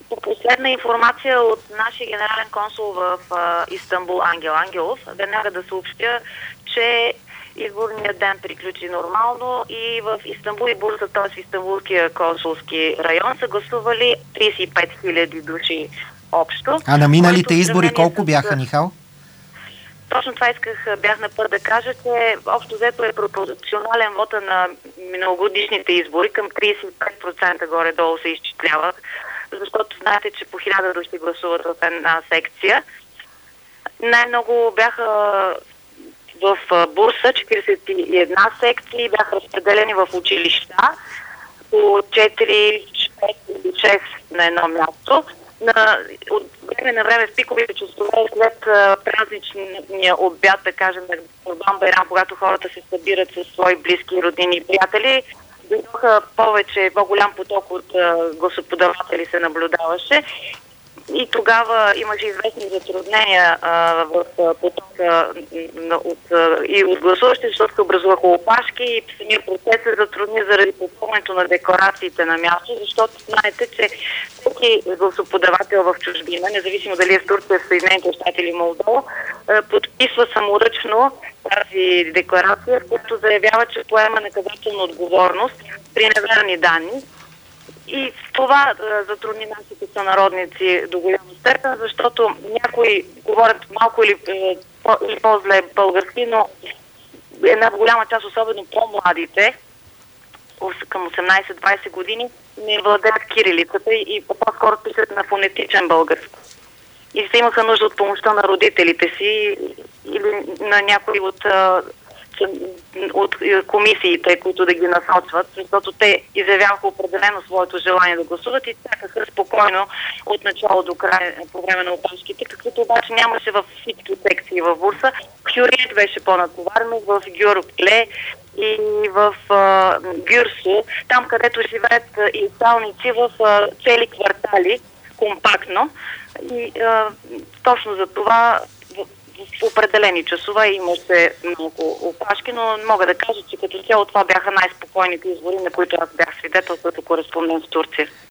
По последна информация от нашия генерален консул в Истанбул Ангел Ангелов, веднага да съобщя, че изборният ден приключи нормално и в Истанбул и Бурса, т.е. в Истанбулския консулски район, са гласували 35 000 души общо. А на миналите избори колко бяха, Михал? Точно това бях на път да кажа, че общо взето е пропорционален вота на миналогодишните избори, към 35% горе-долу се изчисляват, защото знаете, че по 1000 души гласуват в една секция. Най-много бяха в Бурса, 41 секции, бяха разпределени в училища по 4, 5 или 6 на едно място. От време на време в пиковите часове след празничния обяд, да кажем, на Курбан Байрам, когато хората се събират със свои близки, роднини и приятели, дойдоха по-голям поток от гласоподаватели се наблюдаваше. И тогава имаше известни затруднения в потока и от гласуващи, защото се образуваха опашки и самия процес се затрудни заради попълнението на декларациите на място, защото знаете, че всеки гласоподавател в чужбина, независимо дали е в Турция, в Съединените щати или Молдова, подписва саморъчно тази декларация, в която заявява, че поема наказателна отговорност при неверни данни. И това затрудни нашите сънародници до голяма степен, защото някои говорят малко или по-зле български, но една голяма част, особено по-младите, към 18-20 години, не владеят кирилицата и по-скоро пишат на фонетичен български. И се имаха нужда от помощта на родителите си или на някои от комисиите, които да ги насочват, защото те изявяваха определено своето желание да гласуват и чакаха спокойно от начало до края по време на опашките, каквито обаче нямаше във всички секции в Бурса. Хюриет беше по-натоварено, в Гюркле и в Гюрсу, там където живеят изталници в цели квартали, компактно. И точно за това в определени часове имаше много опашки, но мога да кажа, че като цяло това бяха най-спокойните избори, на които аз бях свидетел като кореспондент в Турция.